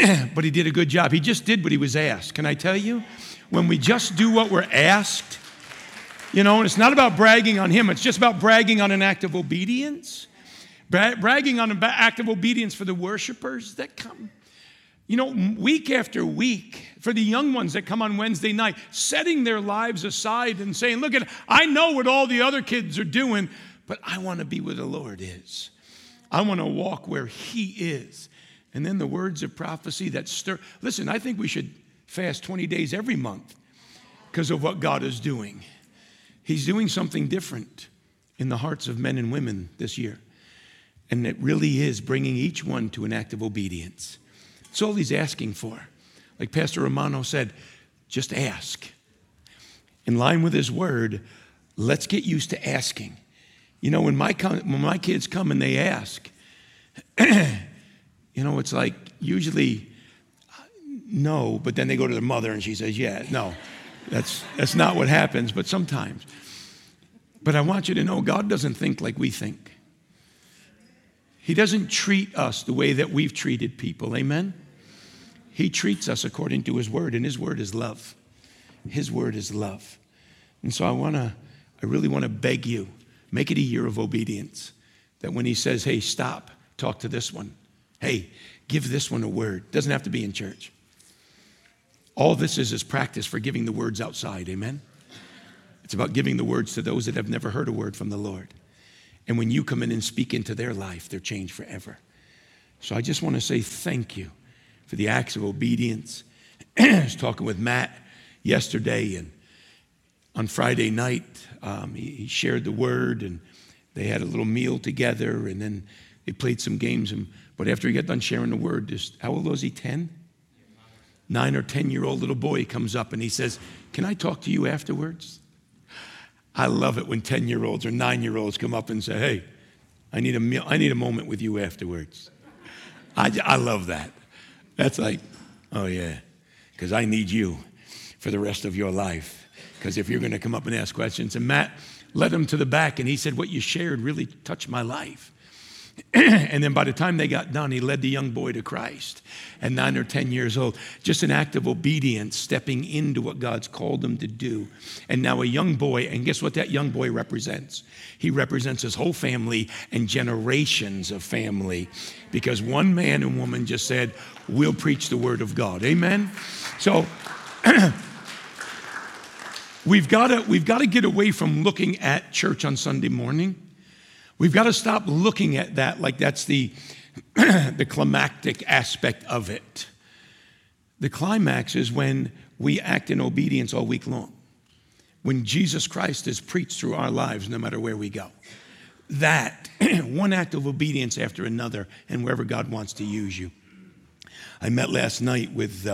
but he did a good job. He just did what he was asked. Can I tell you? When we just do what we're asked, and it's not about bragging on him. It's just about bragging on an act of obedience. Bragging on an act of obedience for the worshipers that come. Week after week, for the young ones that come on Wednesday night, setting their lives aside and saying, look, I know what all the other kids are doing, but I want to be where the Lord is. I want to walk where he is. And then the words of prophecy that stir. Listen, I think we should fast 20 days every month because of what God is doing. He's doing something different in the hearts of men and women this year. And it really is bringing each one to an act of obedience. That's all he's asking for. Like Pastor Romano said, just ask. In line with his word, let's get used to asking. When my kids come and they ask, it's like usually no, but then they go to their mother and she says, yeah, no. That's not what happens, but sometimes. But I want you to know God doesn't think like we think. He doesn't treat us the way that we've treated people. Amen? He treats us according to his word, and his word is love. His word is love. And so I really want to beg you, make it a year of obedience. That when he says, hey, stop, talk to this one. Hey, give this one a word. Doesn't have to be in church. All this is practice for giving the words outside. Amen? It's about giving the words to those that have never heard a word from the Lord. And when you come in and speak into their life, they're changed forever. So I just want to say thank you for the acts of obedience. I was talking with Matt yesterday, and on Friday night, he shared the word, and they had a little meal together, and then they played some games. But after he got done sharing the word, how old was he, 10? 9 or 10-year-old little boy comes up, and he says, can I talk to you afterwards? I love it when 10-year-olds or 9-year-olds come up and say, hey, I need a moment with you afterwards. I love that. That's like, oh yeah, because I need you for the rest of your life. Because if you're going to come up and ask questions, and Matt led him to the back, and he said, what you shared really touched my life. And then by the time they got done, he led the young boy to Christ at 9 or 10 years old. Just an act of obedience, stepping into what God's called him to do. And now a young boy, and guess what that young boy represents? He represents his whole family and generations of family. Because one man and woman just said, we'll preach the word of God. Amen? So we've got to get away from looking at church on Sunday morning. We've got to stop looking at that like that's the climactic aspect of it. The climax is when we act in obedience all week long. When Jesus Christ is preached through our lives, no matter where we go. That, one act of obedience after another, and wherever God wants to use you. I met last night with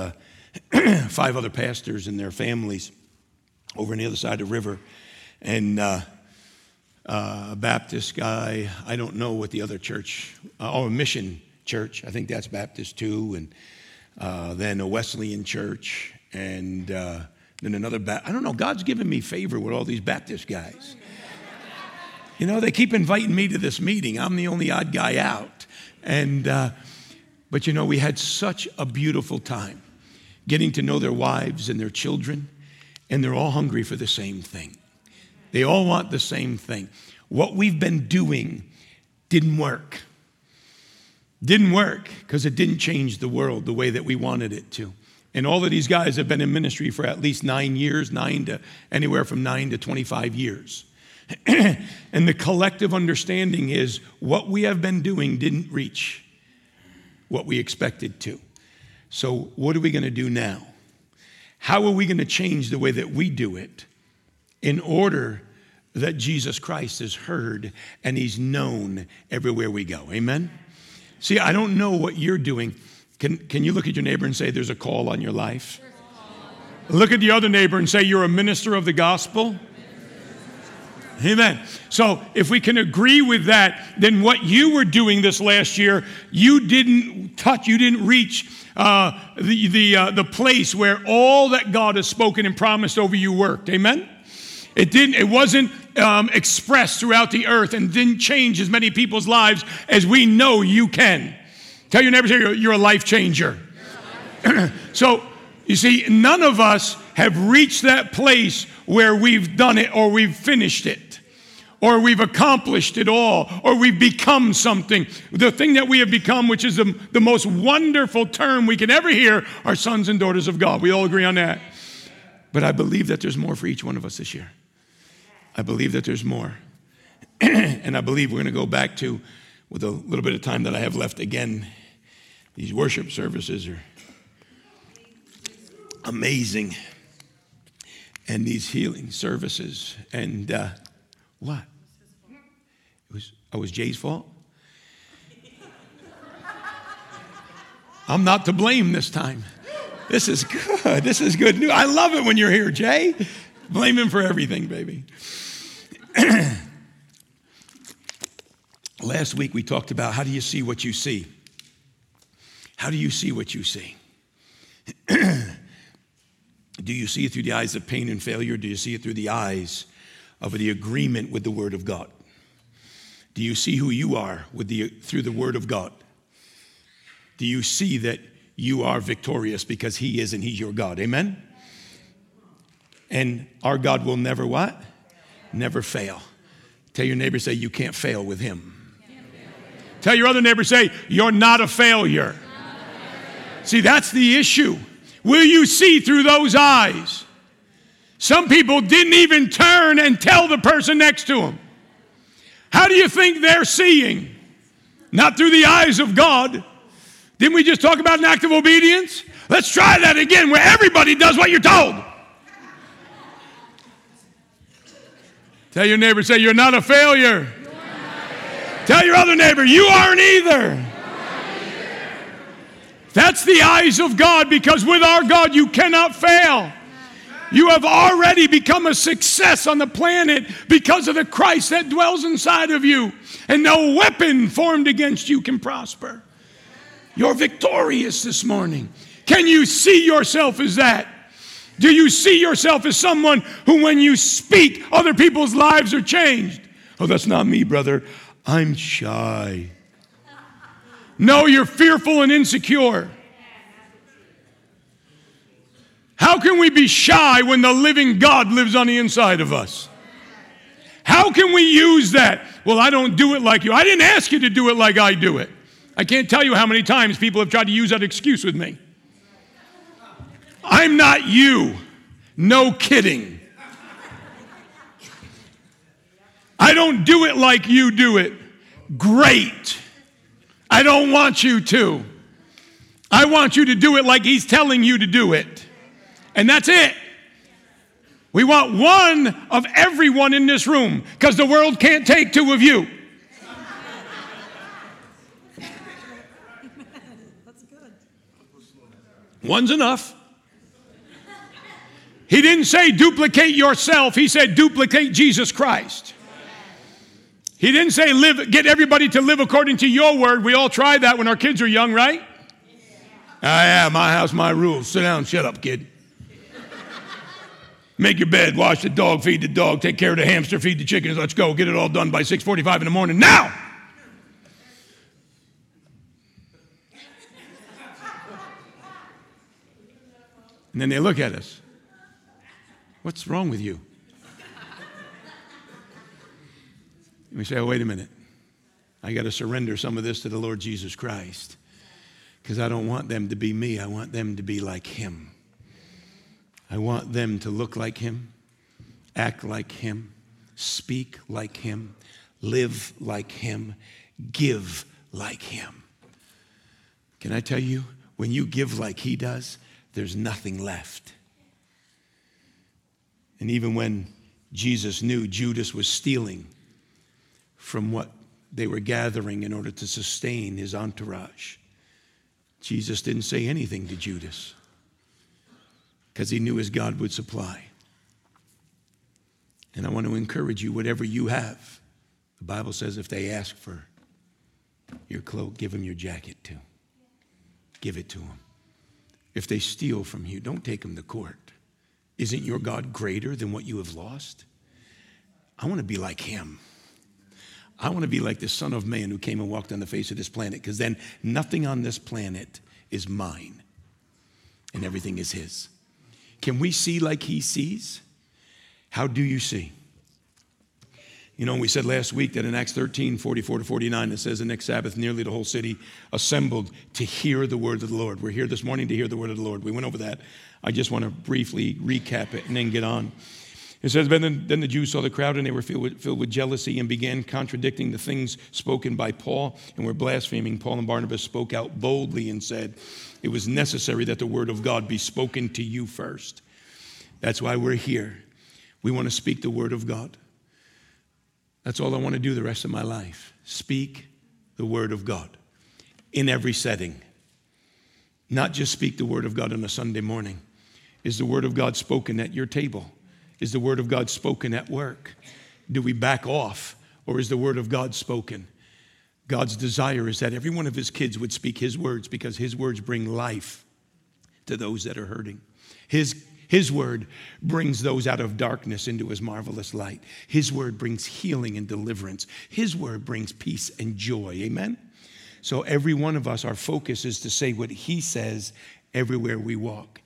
5 other pastors and their families over on the other side of the river. And a Baptist guy, I don't know what the other church, a mission church, I think that's Baptist too, and then a Wesleyan church, and then another I don't know, God's given me favor with all these Baptist guys. They keep inviting me to this meeting. I'm the only odd guy out. But we had such a beautiful time getting to know their wives and their children, and they're all hungry for the same thing. They all want the same thing. What we've been doing didn't work. Didn't work because it didn't change the world the way that we wanted it to. And all of these guys have been in ministry for at least 9 years, anywhere from 9 to 25 years. And the collective understanding is what we have been doing didn't reach what we expected to. So what are we going to do now? How are we going to change the way that we do it in order that Jesus Christ is heard and he's known everywhere we go? Amen? See, I don't know what you're doing. Can you look at your neighbor and say there's a call on your life? Look at the other neighbor and say you're a minister of the gospel. Amen. So if we can agree with that, then what you were doing this last year, you didn't reach the place where all that God has spoken and promised over you worked. Amen? It wasn't expressed throughout the earth and didn't change as many people's lives as we know you can. Tell your neighbors, you're a life changer. So, you see, none of us have reached that place where we've done it or we've finished it or we've accomplished it all or we've become something. The thing that we have become, which is the most wonderful term we can ever hear, are sons and daughters of God. We all agree on that. But I believe that there's more for each one of us this year. I believe that there's more. And I believe we're going to go back to, with a little bit of time that I have left again, these worship services are amazing. And these healing services. And what? It was Jay's fault? I'm not to blame this time. This is good. This is good news. I love it when you're here, Jay. Blame him for everything, baby. Last week we talked about how do you see what you see? How do you see what you see? Do you see it through the eyes of pain and failure? Do you see it through the eyes of the agreement with the Word of God? Do you see who you are through the Word of God? Do you see that you are victorious because He is and He's your God? Amen? And our God will never what? Never fail. Tell your neighbor, say, you can't fail with Him. Tell your other neighbor, say, you're not a failure. See, that's the issue. Will you see through those eyes? Some people didn't even turn and tell the person next to them. How do you think they're seeing? Not through the eyes of God. Didn't we just talk about an act of obedience? Let's try that again where everybody does what you're told. Tell your neighbor, say, you're not a failure. Tell your other neighbor, you aren't either. That's the eyes of God, because with our God, you cannot fail. You have already become a success on the planet because of the Christ that dwells inside of you. And no weapon formed against you can prosper. You're victorious this morning. Can you see yourself as that? Do you see yourself as someone who, when you speak, other people's lives are changed? Oh, that's not me, brother. I'm shy. No, you're fearful and insecure. How can we be shy when the living God lives on the inside of us? How can we use that? Well, I don't do it like you. I didn't ask you to do it like I do it. I can't tell you how many times people have tried to use that excuse with me. I'm not you. No kidding. I don't do it like you do it. Great. I don't want you to. I want you to do it like He's telling you to do it. And that's it. We want one of everyone in this room, because the world can't take two of you. That's good. One's enough. He didn't say duplicate yourself. He said duplicate Jesus Christ. He didn't say get everybody to live according to your word. We all tried that when our kids were young, right? Yeah, my house, my rules. Sit down, shut up, kid. Make your bed, wash the dog, feed the dog, take care of the hamster, feed the chickens. Let's go. Get it all done by 6:45 in the morning. Now! And then they look at us. What's wrong with you? And we say, oh, wait a minute. I got to surrender some of this to the Lord Jesus Christ, because I don't want them to be me. I want them to be like Him. I want them to look like Him, act like Him, speak like Him, live like Him, give like Him. Can I tell you, when you give like He does, there's nothing left. And even when Jesus knew Judas was stealing from what they were gathering in order to sustain his entourage, Jesus didn't say anything to Judas, because He knew his God would supply. And I want to encourage you, whatever you have, the Bible says if they ask for your cloak, give them your jacket too. Give it to them. If they steal from you, don't take them to court. Isn't your God greater than what you have lost? I want to be like Him. I want to be like the Son of Man who came and walked on the face of this planet, because then nothing on this planet is mine. and everything is his. Can we see like he sees? How do you see? You know, we said last week that in Acts 13, 44 to 49, it says the next Sabbath, nearly the whole city assembled to hear the word of the Lord. We're here this morning to hear the word of the Lord. We went over that. I just want to briefly recap it and then get on. It says, then the Jews saw the crowd, and they were filled with jealousy and began contradicting the things spoken by Paul and were blaspheming. Paul and Barnabas spoke out boldly and said, it was necessary that the word of God be spoken to you first. That's why we're here. We want to speak the word of God. That's all I want to do the rest of my life. Speak the word of God in every setting. Not just speak the word of God on a Sunday morning. Is the word of God spoken at your table? Is the word of God spoken at work? Do we back off, or is the word of God spoken? God's desire is that every one of his kids would speak his words, because his words bring life to those that are hurting. His word brings those out of darkness into his marvelous light. His word brings healing and deliverance. His word brings peace and joy. Amen? So every one of us, our focus is to say what he says everywhere we walk.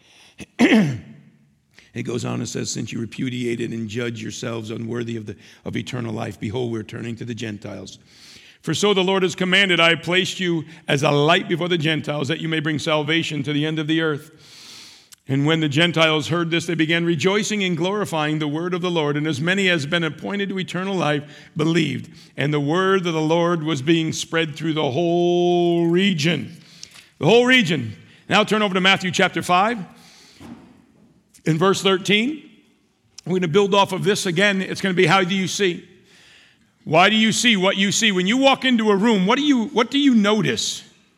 It goes on and says, since you repudiated and judge yourselves unworthy of eternal life, behold, we're turning to the Gentiles. For so the Lord has commanded, I have placed you as a light before the Gentiles, that you may bring salvation to the end of the earth. And when the Gentiles heard this, they began rejoicing and glorifying the word of the Lord. And as many as been appointed to eternal life believed. And the word of the Lord was being spread through the whole region. The whole region. Now turn over to Matthew chapter 5. In verse 13, we're going to build off of this again. It's going to be, how do you see? Why do you see what you see? When you walk into a room, what do you notice?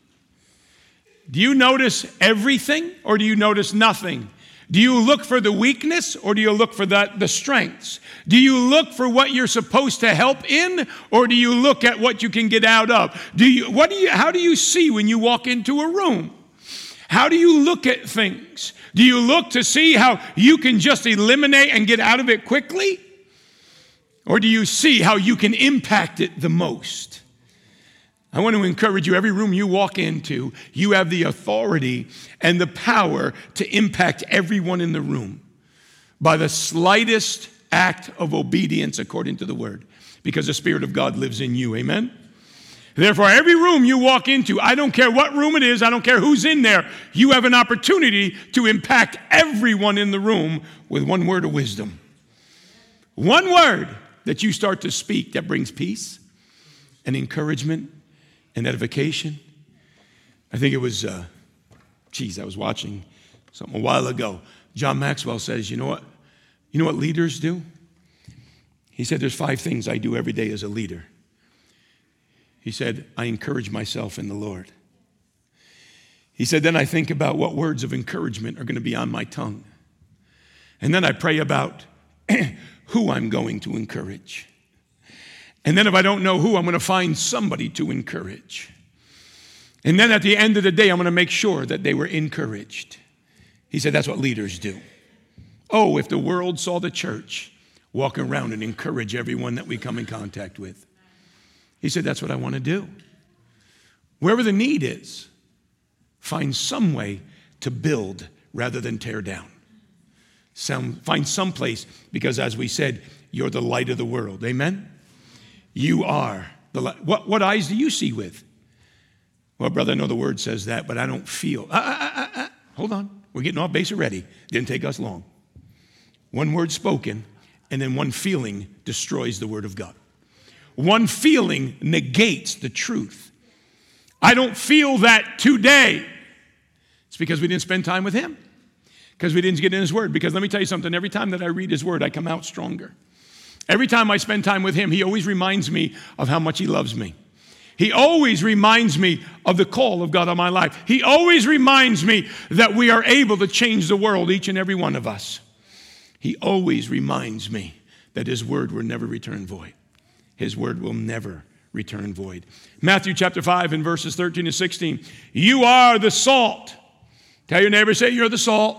Do you notice everything, or do you notice nothing? Do you look for the weakness, or do you look for the strengths? Do you look for what you're supposed to help in, or do you look at what you can get out of? How do you see when you walk into a room? How do you look at things? Do you look to see how you can just eliminate and get out of it quickly? Or do you see how you can impact it the most? I want to encourage you, every room you walk into, you have the authority and the power to impact everyone in the room by the slightest act of obedience according to the word, because the Spirit of God lives in you. Amen? Therefore, every room you walk into, I don't care what room it is, I don't care who's in there, you have an opportunity to impact everyone in the room with one word of wisdom. One word that you start to speak that brings peace and encouragement and edification. I think it was, I was watching something a while ago. John Maxwell says, you know what leaders do? He said, there's 5 things I do every day as a leader. He said, I encourage myself in the Lord. He said, then I think about what words of encouragement are going to be on my tongue. And then I pray about who I'm going to encourage. And then if I don't know who, I'm going to find somebody to encourage. And then at the end of the day, I'm going to make sure that they were encouraged. He said, that's what leaders do. Oh, if the world saw the church walk around and encourage everyone that we come in contact with. He said, that's what I want to do. Wherever the need is, find some way to build rather than tear down. Find some place, because as we said, you're the light of the world. Amen? You are the light. What eyes do you see with? Well, brother, I know the word says that, but I don't feel. Hold on. We're getting off base already. Didn't take us long. One word spoken, and then one feeling destroys the word of God. One feeling negates the truth. I don't feel that today. It's because we didn't spend time with him. Because we didn't get in his word. Because let me tell you something, every time that I read his word, I come out stronger. Every time I spend time with him, he always reminds me of how much he loves me. He always reminds me of the call of God on my life. He always reminds me that we are able to change the world, each and every one of us. He always reminds me that his word will never return void. His word will never return void. Matthew chapter 5 and verses 13 to 16. You are the salt. Tell your neighbor, say, you're the salt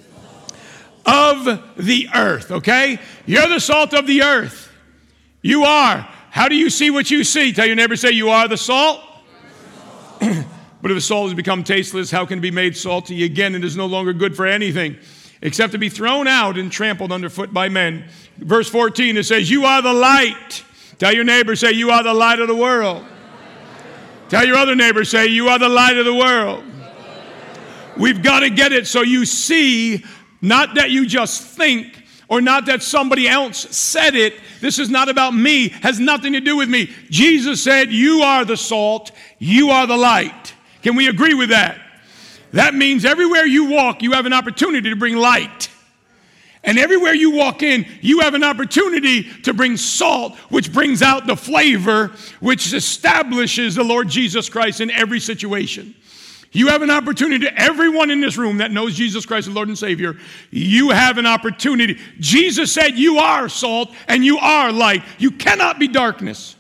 of the earth, okay? You're the salt of the earth. You are. How do you see what you see? Tell your neighbor, say, you are the salt. But if the salt has become tasteless, how can it be made salty again? It is no longer good for anything except to be thrown out and trampled underfoot by men. Verse 14, it says, you are the light. Tell your neighbor, say, you are the light of the world. Tell your other neighbor, say, you are the light of the world. We've got to get it so you see, not that you just think, or not that somebody else said it. This is not about me, has nothing to do with me. Jesus said, you are the salt, you are the light. Can we agree with that? That means everywhere you walk, you have an opportunity to bring light. And everywhere you walk in, you have an opportunity to bring salt, which brings out the flavor, which establishes the Lord Jesus Christ in every situation. You have an opportunity, everyone in this room that knows Jesus Christ, the Lord and Savior, you have an opportunity. Jesus said you are salt and you are light. You cannot be darkness.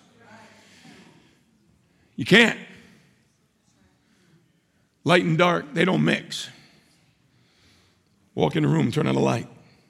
You can't. Light and dark, they don't mix. Walk in the room, turn on the light.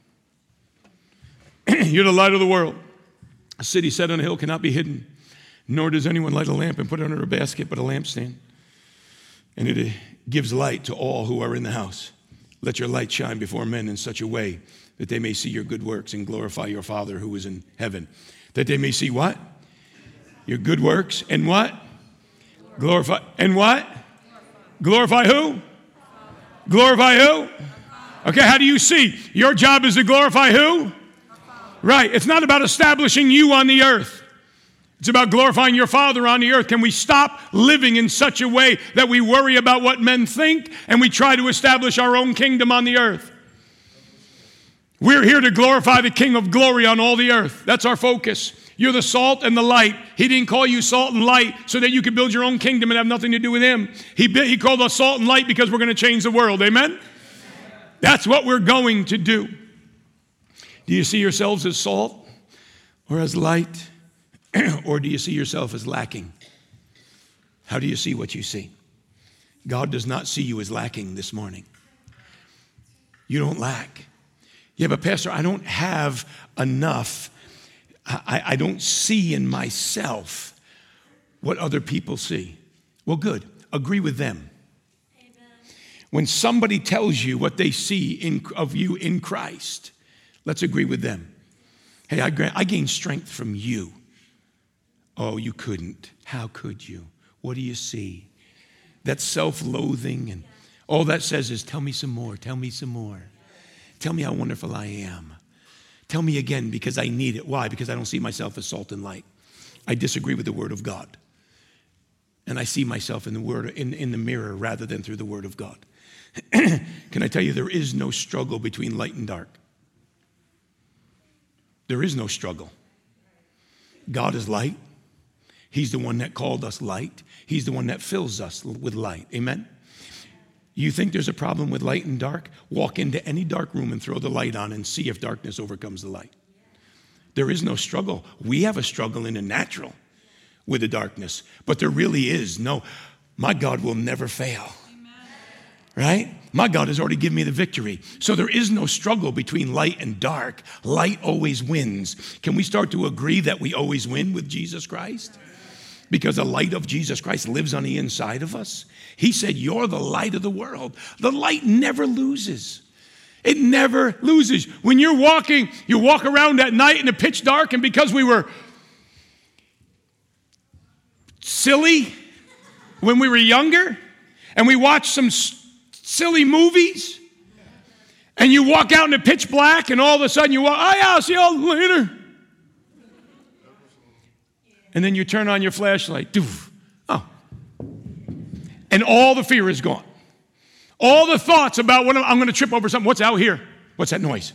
You're the light of the world. A city set on a hill cannot be hidden, nor does anyone light a lamp and put it under a basket, but a lampstand. And it gives light to all who are in the house. Let your light shine before men in such a way that they may see your good works and glorify your Father who is in heaven. That they may see what? Your good works and what? Glorify. And what? Glorify who? Glorify who? Okay, how do you see? Your job is to glorify who? Right. It's not about establishing you on the earth. It's about glorifying your Father on the earth. Can we stop living in such a way that we worry about what men think and we try to establish our own kingdom on the earth? We're here to glorify the King of glory on all the earth. That's our focus. You're the salt and the light. He didn't call you salt and light so that you could build your own kingdom and have nothing to do with him. He called us salt and light because we're going to change the world. Amen? That's what we're going to do. Do you see yourselves as salt or as light? Or do you see yourself as lacking? How do you see what you see? God does not see you as lacking this morning. You don't lack. Yeah, but Pastor, I don't have enough. I don't see in myself what other people see. Well, good. Agree with them. Amen. When somebody tells you what they see of you in Christ, let's agree with them. Hey, I gained strength from you. Oh, you couldn't. How could you? What do you see? That self-loathing and all that says is, tell me some more, tell me some more. Tell me how wonderful I am. Tell me again because I need it. Why? Because I don't see myself as salt and light. I disagree with the Word of God. And I see myself in the Word, in the mirror rather than through the Word of God. Can I tell you, there is no struggle between light and dark. There is no struggle. God is light. He's the one that called us light. He's the one that fills us with light. Amen? You think there's a problem with light and dark? Walk into any dark room and throw the light on and see if darkness overcomes the light. There is no struggle. We have a struggle in the natural with the darkness, but there really is no, my God will never fail. Right? My God has already given me the victory. So there is no struggle between light and dark. Light always wins. Can we start to agree that we always win with Jesus Christ? Because the light of Jesus Christ lives on the inside of us. He said, you're the light of the world. The light never loses. It never loses. When you're walking, you walk around at night in the pitch dark, and because we were silly when we were younger, and we watched some silly movies, and you walk out in the pitch black, and all of a sudden you walk, oh yeah, I'll see y'all later. And then you turn on your flashlight. Doof. Oh. And all the fear is gone. All the thoughts about what I'm going to trip over something. What's out here? What's that noise?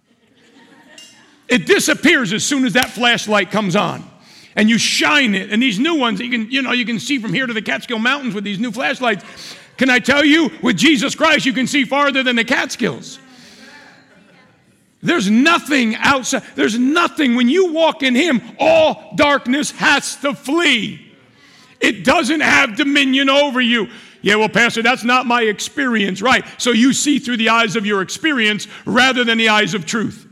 It disappears as soon as that flashlight comes on. And you shine it. And these new ones, you can see from here to the Catskill Mountains with these new flashlights. Can I tell you, with Jesus Christ, you can see farther than the Catskills. There's nothing outside. There's nothing. When you walk in him, all darkness has to flee. It doesn't have dominion over you. Yeah, well, Pastor, that's not my experience. Right. So you see through the eyes of your experience rather than the eyes of truth.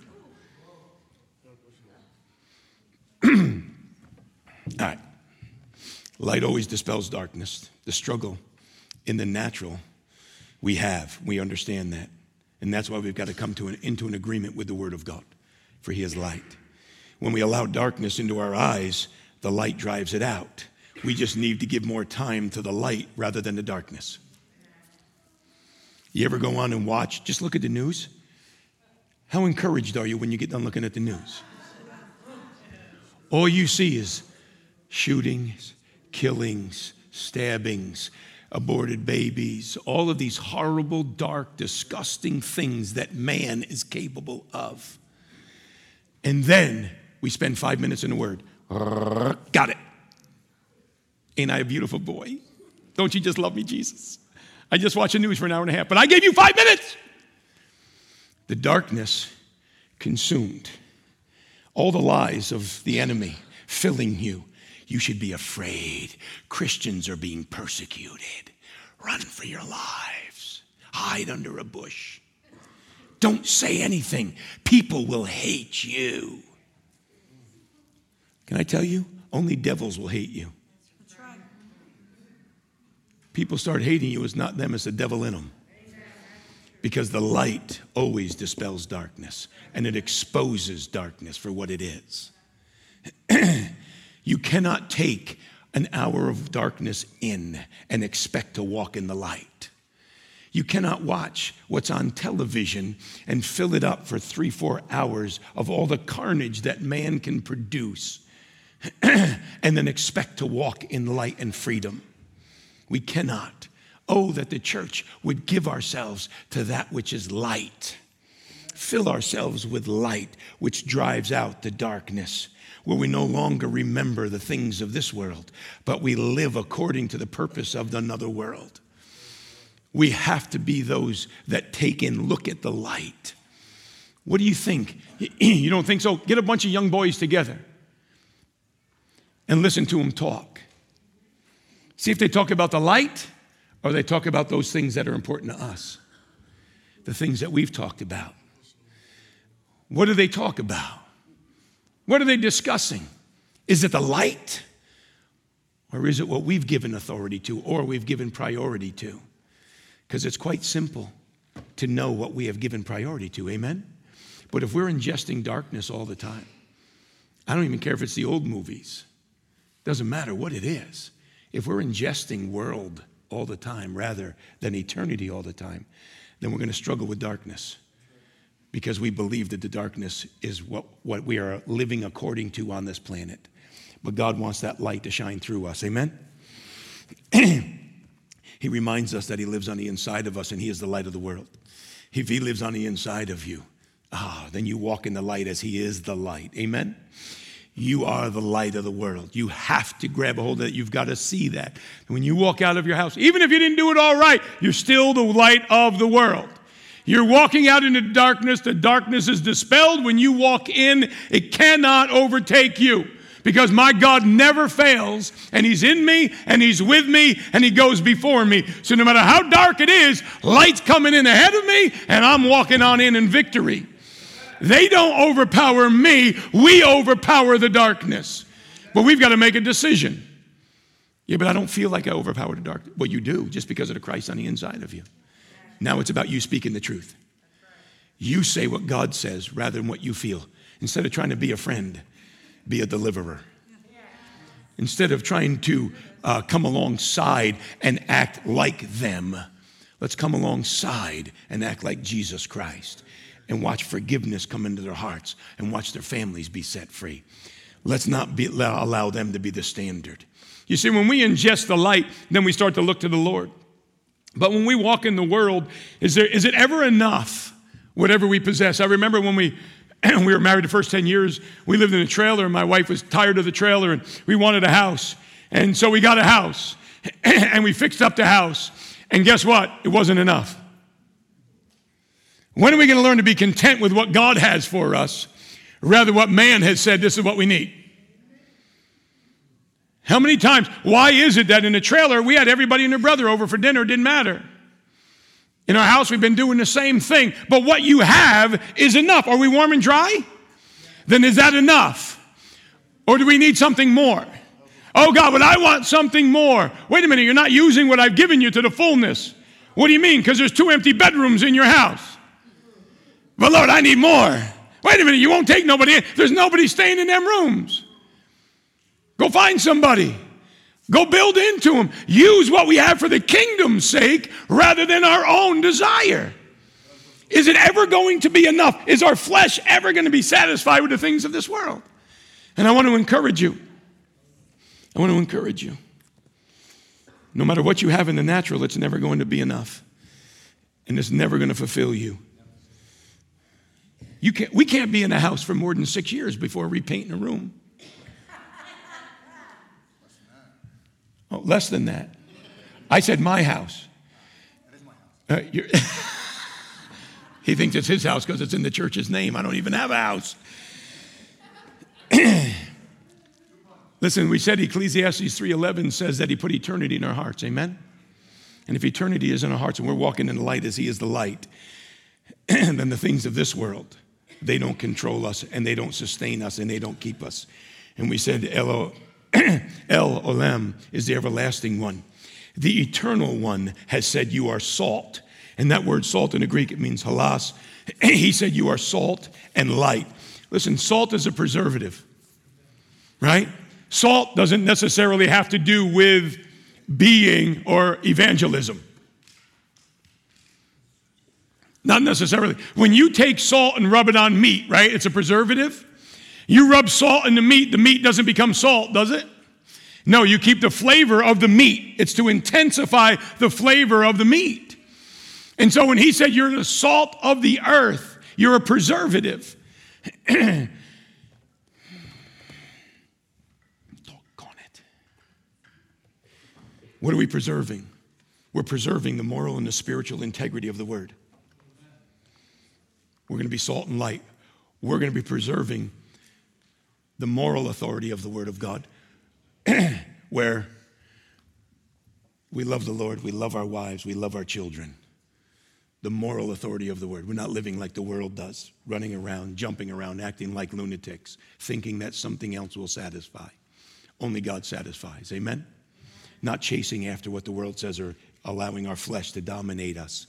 All right. Light always dispels darkness. The struggle In the natural, we understand that. And that's why we've got to come into an agreement with the Word of God, for He is light. When we allow darkness into our eyes, the light drives it out. We just need to give more time to the light rather than the darkness. You ever go on and watch? Just look at the news. How encouraged are you when you get done looking at the news? All you see is shootings, killings, stabbings, aborted babies, all of these horrible, dark, disgusting things that man is capable of. And then we spend 5 minutes in the Word. Got it. Ain't I a beautiful boy? Don't you just love me, Jesus? I just watched the news for an hour and a half, but I gave you 5 minutes. The darkness consumed. All the lies of the enemy filling you. You should be afraid. Christians are being persecuted. Run for your lives. Hide under a bush. Don't say anything. People will hate you. Can I tell you? Only devils will hate you. That's right. People start hating you. It's not them, it's the devil in them. Because the light always dispels darkness, and it exposes darkness for what it is. You cannot take an hour of darkness in and expect to walk in the light. You cannot watch what's on television and fill it up for 3-4 hours of all the carnage that man can produce and then expect to walk in light and freedom. We cannot. Oh, that the church would give ourselves to that which is light. Fill ourselves with light, which drives out the darkness, where we no longer remember the things of this world, but we live according to the purpose of another world. We have to be those that take in, look at the light. What do you think? You don't think so? Get a bunch of young boys together and listen to them talk. See if they talk about the light or they talk about those things that are important to us, the things that we've talked about. What do they talk about? What are they discussing? Is it the light? Or is it what we've given authority to or we've given priority to? Because it's quite simple to know what we have given priority to, amen? But if we're ingesting darkness all the time, I don't even care if it's the old movies. Doesn't matter what it is. If we're ingesting world all the time rather than eternity all the time, then we're going to struggle with darkness because we believe that the darkness is what we are living according to on this planet. But God wants that light to shine through us, amen? He reminds us that he lives on the inside of us and he is the light of the world. If he lives on the inside of you, then you walk in the light as he is the light, amen? You are the light of the world. You have to grab a hold of it. You've got to see that. When you walk out of your house, even if you didn't do it all right, you're still the light of the world. You're walking out into darkness. The darkness is dispelled. When you walk in, it cannot overtake you because my God never fails, and he's in me, and he's with me, and he goes before me. So no matter how dark it is, light's coming in ahead of me, and I'm walking on in victory. They don't overpower me. We overpower the darkness. But we've got to make a decision. Yeah, but I don't feel like I overpower the darkness. Well, you do, just because of the Christ on the inside of you. Now it's about you speaking the truth. You say what God says rather than what you feel. Instead of trying to be a friend, be a deliverer. Instead of trying to come alongside and act like them, let's come alongside and act like Jesus Christ. And watch forgiveness come into their hearts and watch their families be set free. Let's not allow them to be the standard. You see, when we ingest the light, then we start to look to the Lord. But when we walk in the world, is it ever enough, whatever we possess? I remember when we were married the first 10 years, we lived in a trailer, and my wife was tired of the trailer, and we wanted a house. And so we got a house, and we fixed up the house. And guess what? It wasn't enough. When are we going to learn to be content with what God has for us, rather what man has said, this is what we need? How many times? Why is it that in a trailer, we had everybody and their brother over for dinner? It didn't matter. In our house, we've been doing the same thing. But what you have is enough. Are we warm and dry? Then is that enough? Or do we need something more? Oh God, but I want something more. Wait a minute, you're not using what I've given you to the fullness. What do you mean? Because there's 2 empty bedrooms in your house. But Lord, I need more. Wait a minute, you won't take nobody in. There's nobody staying in them rooms. Go find somebody. Go build into them. Use what we have for the kingdom's sake rather than our own desire. Is it ever going to be enough? Is our flesh ever going to be satisfied with the things of this world? And I want to encourage you. I want to encourage you. No matter what you have in the natural, it's never going to be enough. And it's never going to fulfill you. We can't be in a house for more than 6 years before repainting a room. Oh, less than that. I said my house. That is my house. He thinks it's his house because it's in the church's name. I don't even have a house. Listen, we said Ecclesiastes 3:11 says that he put eternity in our hearts. Amen? And if eternity is in our hearts and we're walking in the light as he is the light, then the things of this world, they don't control us and they don't sustain us and they don't keep us. And we said El Olam is the everlasting one. The eternal one has said you are salt. And that word salt in the Greek, it means halas. He said you are salt and light. Listen, salt is a preservative, right? Salt doesn't necessarily have to do with being or evangelism. Not necessarily. When you take salt and rub it on meat, right, it's a preservative. You rub salt in the meat doesn't become salt, does it? No, you keep the flavor of the meat. It's to intensify the flavor of the meat. And so when he said you're the salt of the earth, you're a preservative. Doggone it. What are we preserving? We're preserving the moral and the spiritual integrity of the word. We're going to be salt and light. We're going to be preserving the moral authority of the word of God, where we love the Lord, we love our wives, we love our children. The moral authority of the word. We're not living like the world does, running around, jumping around, acting like lunatics, thinking that something else will satisfy. Only God satisfies. Amen? Not chasing after what the world says or allowing our flesh to dominate us.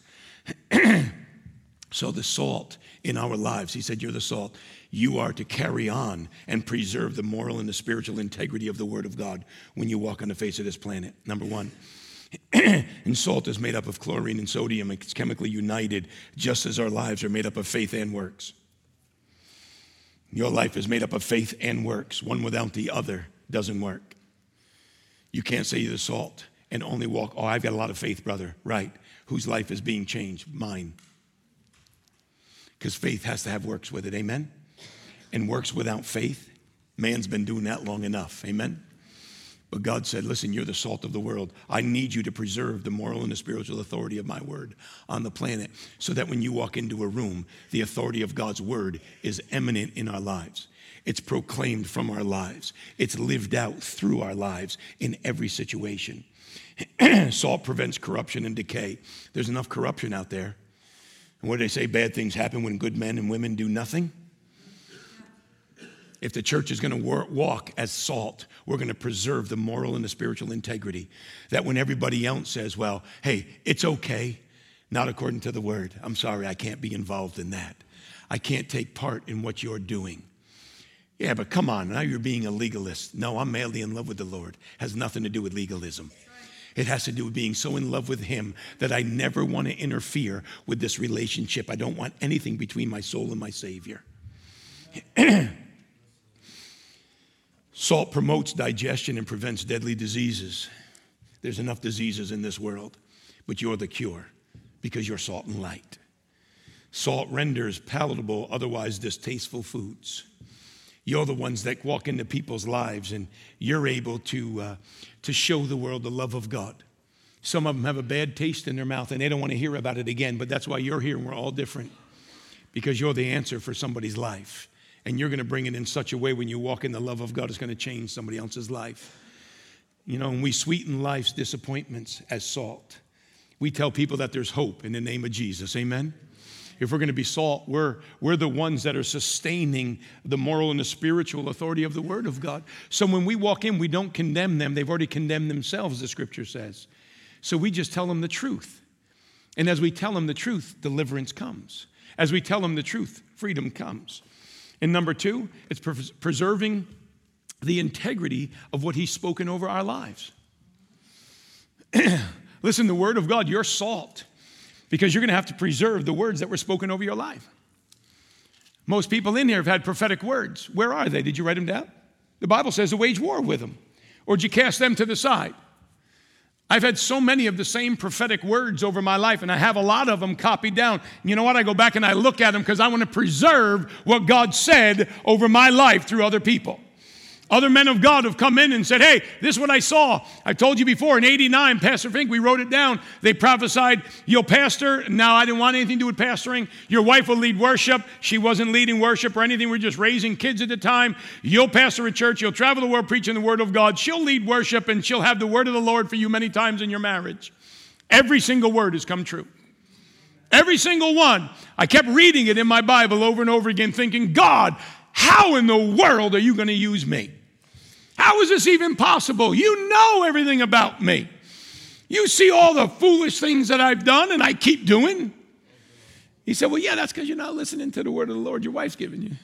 So the salt in our lives, he said, you're the salt. You are to carry on and preserve the moral and the spiritual integrity of the word of God when you walk on the face of this planet. Number one. And salt is made up of chlorine and sodium. It's chemically united, just as our lives are made up of faith and works. Your life is made up of faith and works. One without the other doesn't work. You can't say you're the salt and only walk, oh, I've got a lot of faith, brother. Right. Whose life is being changed? Mine. Because faith has to have works with it. Amen? And works without faith, man's been doing that long enough. Amen? But God said, listen, you're the salt of the world. I need you to preserve the moral and the spiritual authority of my word on the planet so that when you walk into a room, the authority of God's word is eminent in our lives. It's proclaimed from our lives. It's lived out through our lives in every situation. Salt prevents corruption and decay. There's enough corruption out there. And what do they say? Bad things happen when good men and women do nothing. If the church is going to walk as salt, we're going to preserve the moral and the spiritual integrity. That when everybody else says, well, hey, it's okay, not according to the word. I'm sorry, I can't be involved in that. I can't take part in what you're doing. Yeah, but come on, now you're being a legalist. No, I'm madly in love with the Lord. It has nothing to do with legalism. It has to do with being so in love with him that I never want to interfere with this relationship. I don't want anything between my soul and my Savior. Salt promotes digestion and prevents deadly diseases. There's enough diseases in this world, but you're the cure because you're salt and light. Salt renders palatable, otherwise distasteful foods. You're the ones that walk into people's lives and you're able to show the world the love of God. Some of them have a bad taste in their mouth and they don't want to hear about it again, but that's why you're here and we're all different because you're the answer for somebody's life. And you're going to bring it in such a way when you walk in the love of God, it's going to change somebody else's life. You know, and we sweeten life's disappointments as salt. We tell people that there's hope in the name of Jesus. Amen? If we're going to be salt, we're the ones that are sustaining the moral and the spiritual authority of the Word of God. So when we walk in, we don't condemn them. They've already condemned themselves, the Scripture says. So we just tell them the truth. And as we tell them the truth, deliverance comes. As we tell them the truth, freedom comes. And number two, it's preserving the integrity of what He's spoken over our lives. Listen, the Word of God, you're salt, because you're going to have to preserve the words that were spoken over your life. Most people in here have had prophetic words. Where are they? Did you write them down? The Bible says to wage war with them. Or did you cast them to the side? I've had so many of the same prophetic words over my life, and I have a lot of them copied down. You know what? I go back and I look at them because I want to preserve what God said over my life through other people. Other men of God have come in and said, hey, this is what I saw. I told you before, in 89, Pastor Fink, we wrote it down. They prophesied, you'll pastor. Now, I didn't want anything to do with pastoring. Your wife will lead worship. She wasn't leading worship or anything. We were just raising kids at the time. You'll pastor a church. You'll travel the world preaching the word of God. She'll lead worship, and she'll have the word of the Lord for you many times in your marriage. Every single word has come true. Every single one. I kept reading it in my Bible over and over again, thinking, God, how in the world are you going to use me? How is this even possible? You know everything about me. You see all the foolish things that I've done and I keep doing. He said, well, yeah, that's because you're not listening to the word of the Lord your wife's giving you.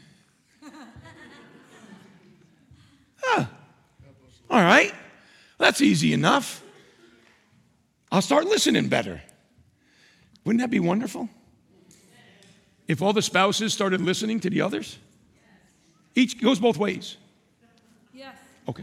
All right. That's easy enough. I'll start listening better. Wouldn't that be wonderful? If all the spouses started listening to the others? Each goes both ways. Yes. Okay.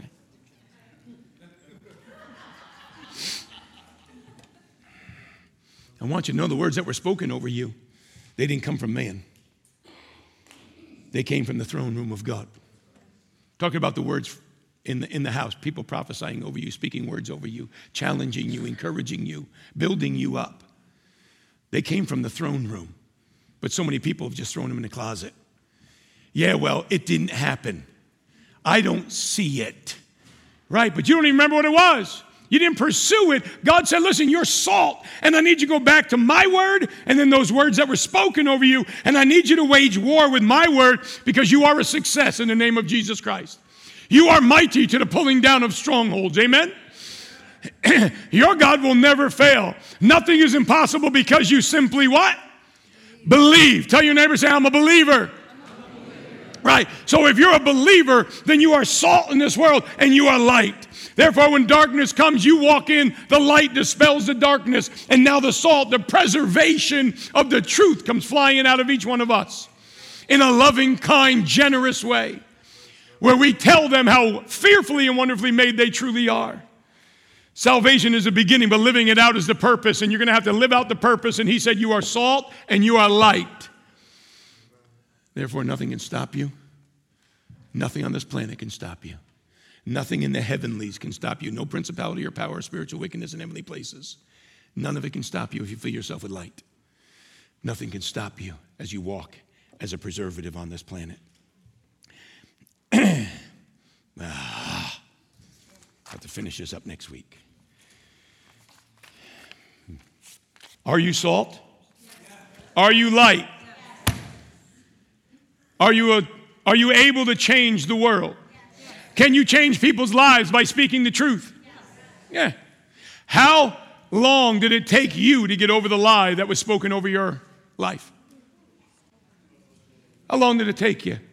I want you to know the words that were spoken over you, they didn't come from man. They came from the throne room of God. Talking about the words in the house, people prophesying over you, speaking words over you, challenging you, encouraging you, building you up. They came from the throne room. But so many people have just thrown them in the closet. Yeah, well, it didn't happen. I don't see it. Right? But you don't even remember what it was. You didn't pursue it. God said, listen, you're salt, and I need you to go back to my word and then those words that were spoken over you, and I need you to wage war with my word because you are a success in the name of Jesus Christ. You are mighty to the pulling down of strongholds. Amen? Your God will never fail. Nothing is impossible because you simply what? Believe. Tell your neighbor, say, I'm a believer. Right? So if you're a believer, then you are salt in this world and you are light. Therefore, when darkness comes, you walk in, the light dispels the darkness, and now the salt, the preservation of the truth comes flying out of each one of us in a loving, kind, generous way, where we tell them how fearfully and wonderfully made they truly are. Salvation is the beginning, but living it out is the purpose, and you're going to have to live out the purpose, and he said you are salt and you are light. Therefore, nothing can stop you. Nothing on this planet can stop you. Nothing in the heavenlies can stop you. No principality or power or spiritual wickedness in heavenly places. None of it can stop you if you fill yourself with light. Nothing can stop you as you walk as a preservative on this planet. I'll have to finish this up next week. Are you salt? Are you light? Are you able to change the world? Can you change people's lives by speaking the truth? Yeah. How long did it take you to get over the lie that was spoken over your life? How long did it take you?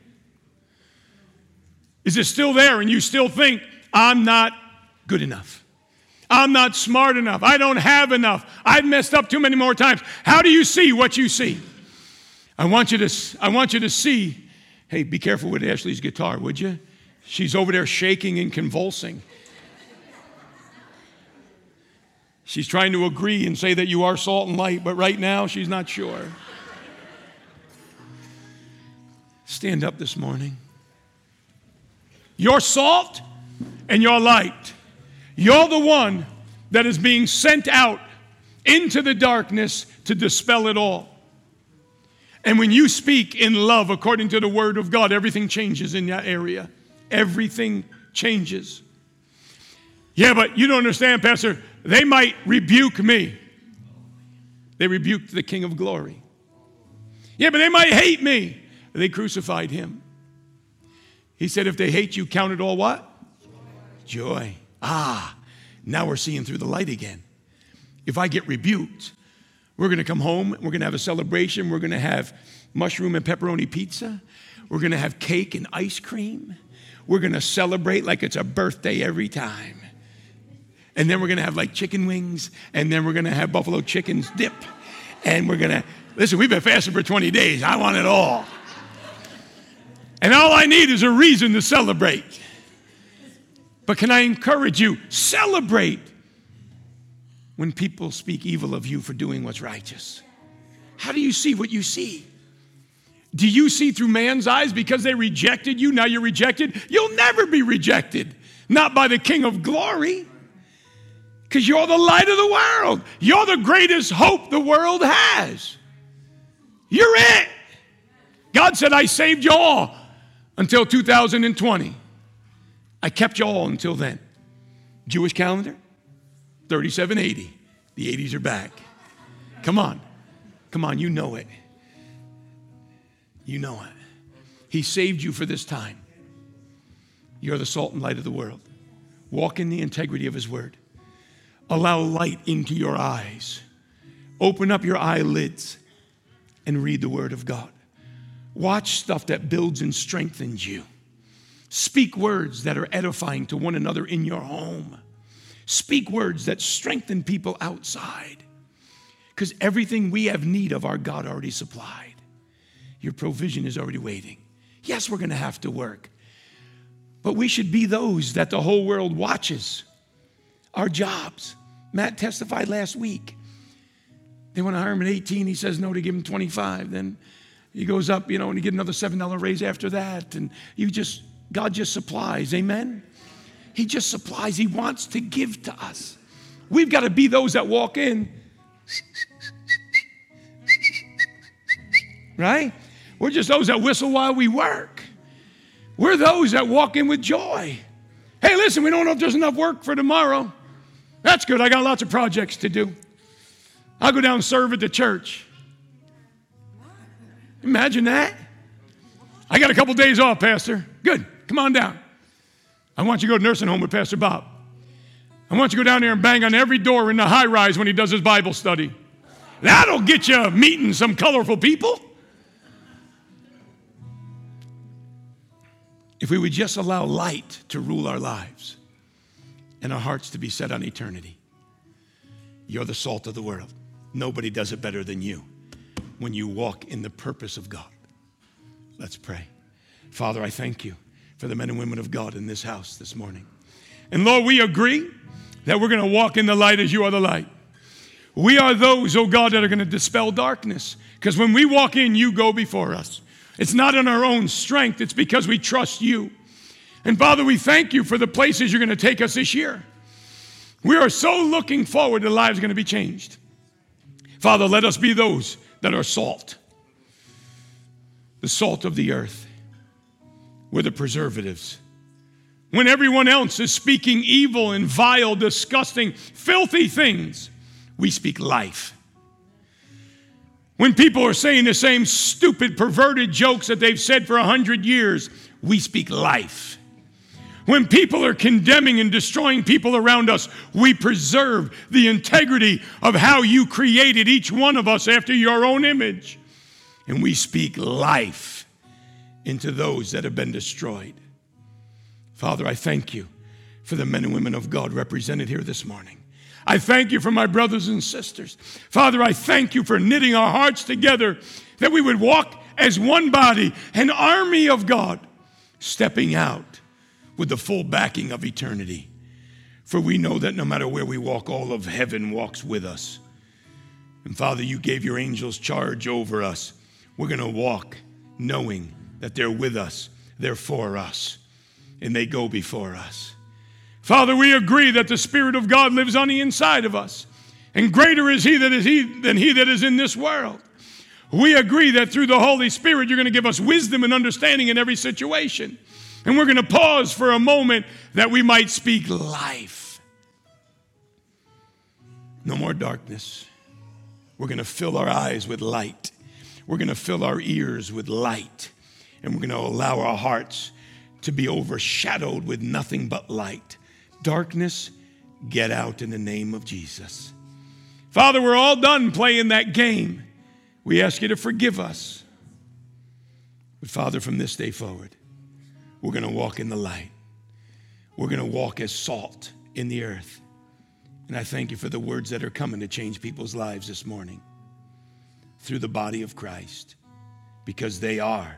Is it still there and you still think, I'm not good enough? I'm not smart enough. I don't have enough. I've messed up too many more times. How do you see what you see? I want you to see, hey, be careful with Ashley's guitar, would you? She's over there shaking and convulsing. She's trying to agree and say that you are salt and light, but right now she's not sure. Stand up this morning. You're salt and you're light. You're the one that is being sent out into the darkness to dispel it all. And when you speak in love according to the word of God, everything changes in that area. Everything changes. Yeah, but you don't understand, Pastor. They might rebuke me. They rebuked the King of Glory. Yeah, but they might hate me. They crucified him. He said, if they hate you, count it all what? Joy. Now we're seeing through the light again. If I get rebuked, we're going to come home. We're going to have a celebration. We're going to have mushroom and pepperoni pizza. We're going to have cake and ice cream. We're going to celebrate like it's a birthday every time. And then we're going to have like chicken wings. And then we're going to have buffalo chicken's dip. And we're going to, listen, we've been fasting for 20 days. I want it all. And all I need is a reason to celebrate. But can I encourage you, celebrate when people speak evil of you for doing what's righteous. How do you see what you see? Do you see through man's eyes because they rejected you? Now you're rejected. You'll never be rejected. Not by the King of glory. Because you're the light of the world. You're the greatest hope the world has. You're it. God said, I saved you all until 2020. I kept you all until then. Jewish calendar, 3780. The 80s are back. Come on. Come on, you know it. You know it. He saved you for this time. You're the salt and light of the world. Walk in the integrity of his word. Allow light into your eyes. Open up your eyelids and read the word of God. Watch stuff that builds and strengthens you. Speak words that are edifying to one another in your home. Speak words that strengthen people outside. Because everything we have need of, our God already supplied. Your provision is already waiting. Yes, we're going to have to work. But we should be those that the whole world watches. Our jobs. Matt testified last week. They want to hire him at 18. He says no to give him 25. Then he goes up, and he get another $7 raise after that. And God just supplies. Amen? He just supplies. He wants to give to us. We've got to be those that walk in. Right? We're just those that whistle while we work. We're those that walk in with joy. Hey, listen, we don't know if there's enough work for tomorrow. That's good. I got lots of projects to do. I'll go down and serve at the church. Imagine that. I got a couple days off, Pastor. Good. Come on down. I want you to go to nursing home with Pastor Bob. I want you to go down there and bang on every door in the high rise when he does his Bible study. That'll get you meeting some colorful people. If we would just allow light to rule our lives and our hearts to be set on eternity. You're the salt of the world. Nobody does it better than you when you walk in the purpose of God. Let's pray. Father, I thank you for the men and women of God in this house this morning. And Lord, we agree that we're going to walk in the light as you are the light. We are those, oh God, that are going to dispel darkness. Because when we walk in, you go before us. It's not in our own strength. It's because we trust you. And Father, we thank you for the places you're going to take us this year. We are so looking forward to lives going to be changed. Father, let us be those that are salt. The salt of the earth. We're the preservatives. When everyone else is speaking evil and vile, disgusting, filthy things, we speak life. When people are saying the same stupid, perverted jokes that they've said for 100 years, we speak life. When people are condemning and destroying people around us, we preserve the integrity of how you created each one of us after your own image. And we speak life into those that have been destroyed. Father, I thank you for the men and women of God represented here this morning. I thank you for my brothers and sisters. Father, I thank you for knitting our hearts together that we would walk as one body, an army of God, stepping out with the full backing of eternity. For we know that no matter where we walk, all of heaven walks with us. And Father, you gave your angels charge over us. We're going to walk knowing that they're with us, they're for us, and they go before us. Father, we agree that the Spirit of God lives on the inside of us, and greater is he than he that is in this world. We agree that through the Holy Spirit, you're going to give us wisdom and understanding in every situation. And we're going to pause for a moment that we might speak life. No more darkness. We're going to fill our eyes with light. We're going to fill our ears with light, and we're going to allow our hearts to be overshadowed with nothing but light. Darkness, get out in the name of Jesus. Father, we're all done playing that game. We ask you to forgive us. But Father, from this day forward, we're going to walk in the light. We're going to walk as salt in the earth. And I thank you for the words that are coming to change people's lives this morning through the body of Christ, because they are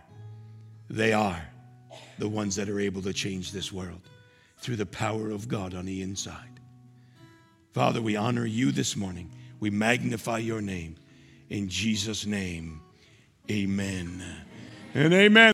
the ones that are able to change this world through the power of God on the inside. Father, we honor you this morning. We magnify your name. In Jesus' name, amen and amen.